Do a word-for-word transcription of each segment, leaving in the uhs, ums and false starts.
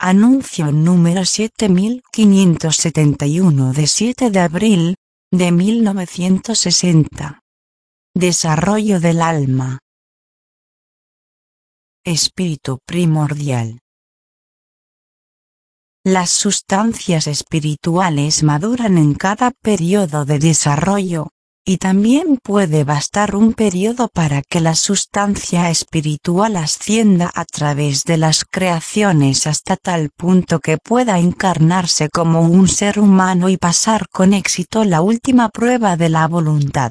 Anuncio número siete mil quinientos setenta y uno de siete de abril, de mil novecientos sesenta. Desarrollo del alma. Espíritu primordial. Las sustancias espirituales maduran en cada periodo de desarrollo, y también puede bastar un periodo para que la sustancia espiritual ascienda a través de las creaciones hasta tal punto que pueda encarnarse como un ser humano y pasar con éxito la última prueba de la voluntad.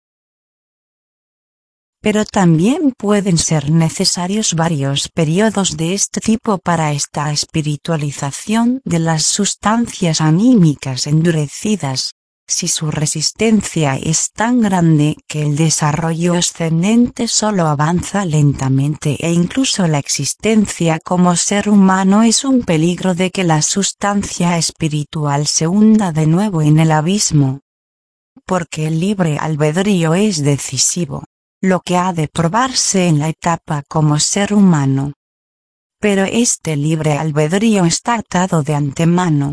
Pero también pueden ser necesarios varios periodos de este tipo para esta espiritualización de las sustancias anímicas endurecidas, si su resistencia es tan grande que el desarrollo ascendente solo avanza lentamente e incluso la existencia como ser humano es un peligro de que la sustancia espiritual se hunda de nuevo en el abismo. Porque el libre albedrío es decisivo, lo que ha de probarse en la etapa como ser humano. Pero este libre albedrío está atado de antemano.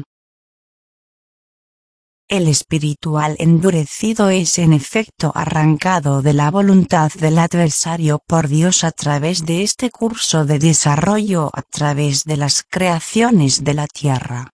El espiritual endurecido es en efecto arrancado de la voluntad del adversario por Dios a través de este curso de desarrollo a través de las creaciones de la tierra.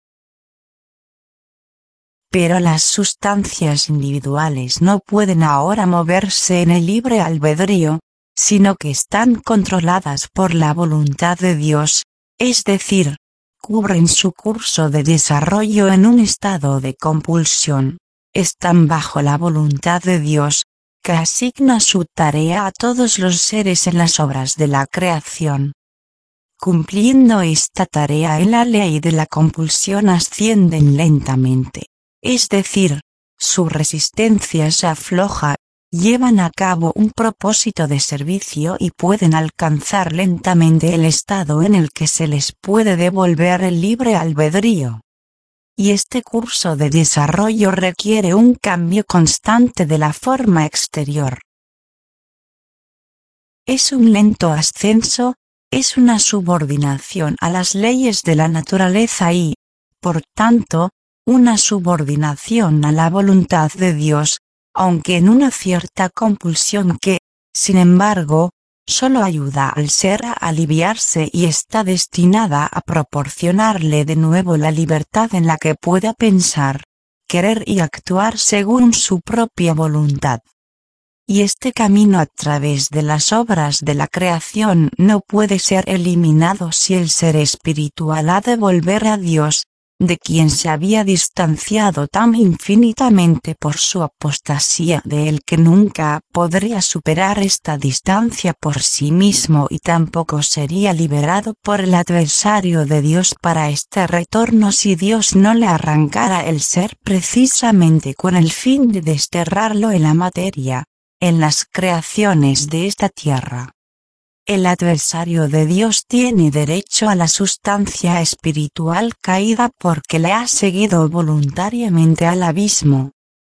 Pero las sustancias individuales no pueden ahora moverse en el libre albedrío, sino que están controladas por la voluntad de Dios, es decir, cubren su curso de desarrollo en un estado de compulsión, están bajo la voluntad de Dios, que asigna su tarea a todos los seres en las obras de la creación. Cumpliendo esta tarea en la ley de la compulsión ascienden lentamente. Es decir, su resistencia se afloja, llevan a cabo un propósito de servicio y pueden alcanzar lentamente el estado en el que se les puede devolver el libre albedrío. Y este curso de desarrollo requiere un cambio constante de la forma exterior. Es un lento ascenso, es una subordinación a las leyes de la naturaleza y, por tanto, una subordinación a la voluntad de Dios, aunque en una cierta compulsión que, sin embargo, solo ayuda al ser a aliviarse y está destinada a proporcionarle de nuevo la libertad en la que pueda pensar, querer y actuar según su propia voluntad. Y este camino a través de las obras de la creación no puede ser eliminado si el ser espiritual ha de volver a Dios, de quien se había distanciado tan infinitamente por su apostasía de él que nunca podría superar esta distancia por sí mismo y tampoco sería liberado por el adversario de Dios para este retorno si Dios no le arrancara el ser precisamente con el fin de desterrarlo en la materia, en las creaciones de esta tierra. El adversario de Dios tiene derecho a la sustancia espiritual caída porque le ha seguido voluntariamente al abismo.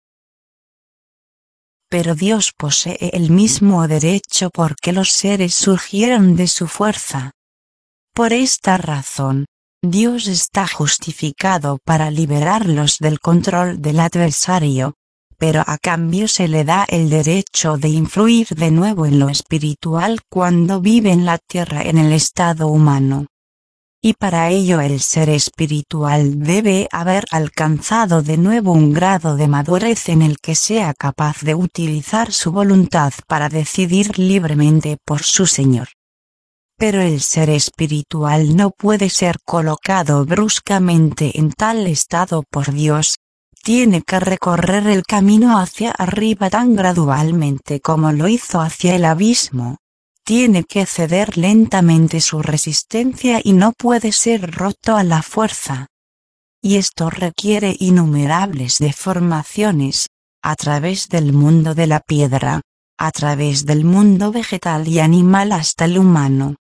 Pero Dios posee el mismo derecho porque los seres surgieron de su fuerza. Por esta razón, Dios está justificado para liberarlos del control del adversario, pero a cambio se le da el derecho de influir de nuevo en lo espiritual cuando vive en la tierra en el estado humano. Y para ello el ser espiritual debe haber alcanzado de nuevo un grado de madurez en el que sea capaz de utilizar su voluntad para decidir libremente por su Señor. Pero el ser espiritual no puede ser colocado bruscamente en tal estado por Dios. Tiene que recorrer el camino hacia arriba tan gradualmente como lo hizo hacia el abismo. Tiene que ceder lentamente su resistencia y no puede ser roto a la fuerza. Y esto requiere innumerables deformaciones, a través del mundo de la piedra, a través del mundo vegetal y animal hasta el humano.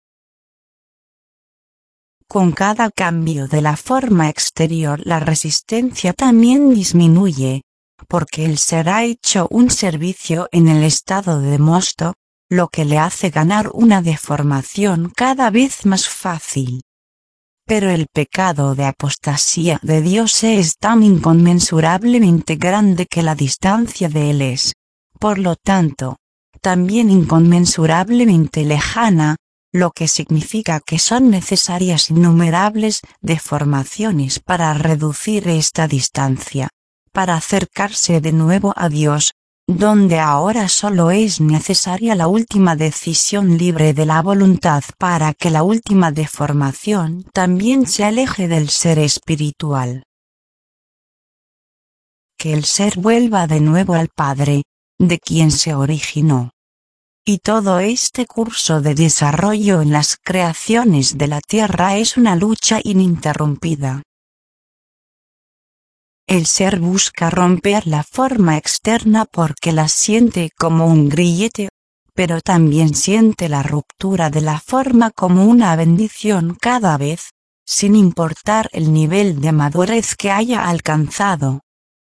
Con cada cambio de la forma exterior la resistencia también disminuye, porque el ser ha hecho un servicio en el estado de mosto, lo que le hace ganar una deformación cada vez más fácil. Pero el pecado de apostasía de Dios es tan inconmensurablemente grande que la distancia de Él es, por lo tanto, también inconmensurablemente lejana, lo que significa que son necesarias innumerables deformaciones para reducir esta distancia, para acercarse de nuevo a Dios, donde ahora solo es necesaria la última decisión libre de la voluntad para que la última deformación también se aleje del ser espiritual. Que el ser vuelva de nuevo al Padre, de quien se originó. Y todo este curso de desarrollo en las creaciones de la tierra es una lucha ininterrumpida. El ser busca romper la forma externa porque la siente como un grillete, pero también siente la ruptura de la forma como una bendición cada vez, sin importar el nivel de madurez que haya alcanzado.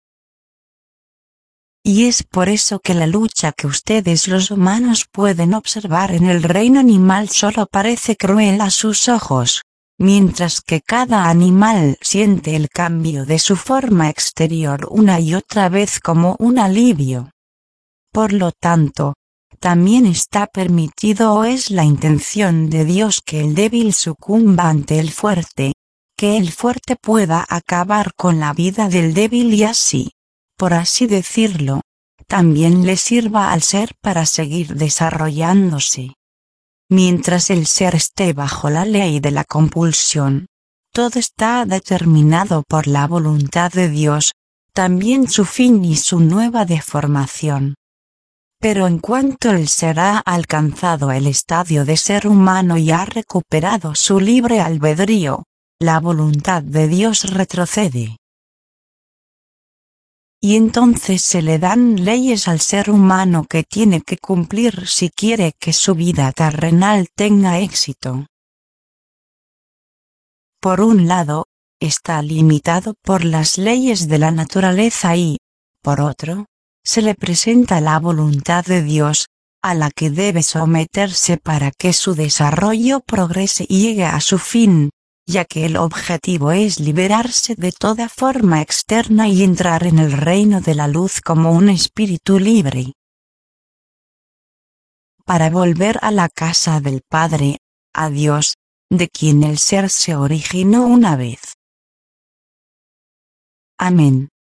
Y es por eso que la lucha que ustedes los humanos pueden observar en el reino animal solo parece cruel a sus ojos, mientras que cada animal siente el cambio de su forma exterior una y otra vez como un alivio. Por lo tanto, también está permitido o es la intención de Dios que el débil sucumba ante el fuerte, que el fuerte pueda acabar con la vida del débil y así, por así decirlo, también le sirva al ser para seguir desarrollándose. Mientras el ser esté bajo la ley de la compulsión, todo está determinado por la voluntad de Dios, también su fin y su nueva deformación. Pero en cuanto el ser ha alcanzado el estadio de ser humano y ha recuperado su libre albedrío, la voluntad de Dios retrocede. Y entonces se le dan leyes al ser humano que tiene que cumplir si quiere que su vida terrenal tenga éxito. Por un lado, está limitado por las leyes de la naturaleza y, por otro, se le presenta la voluntad de Dios, a la que debe someterse para que su desarrollo progrese y llegue a su fin, ya que el objetivo es liberarse de toda forma externa y entrar en el reino de la luz como un espíritu libre. Para volver a la casa del Padre, a Dios, de quien el ser se originó una vez. Amén.